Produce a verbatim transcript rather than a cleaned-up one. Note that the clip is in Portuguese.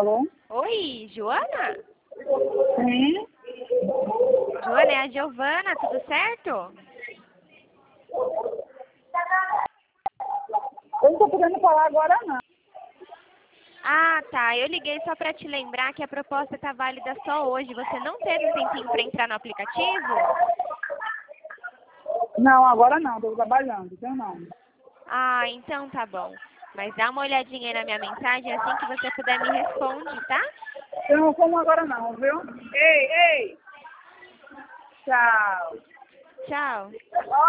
Alô? Oi, Joana? Sim? Joana, é a Giovana, tudo certo? Eu não tô podendo falar agora, não. Ah, tá. Eu liguei só para te lembrar que a proposta tá válida só hoje. Você não teve um tempinho para entrar no aplicativo? Não, agora não. Tô trabalhando, então não. Ah, então tá bom. Mas dá uma olhadinha aí na minha mensagem, assim que você puder me responde, tá? Eu não como agora não, viu? Ei, ei! Tchau. Tchau.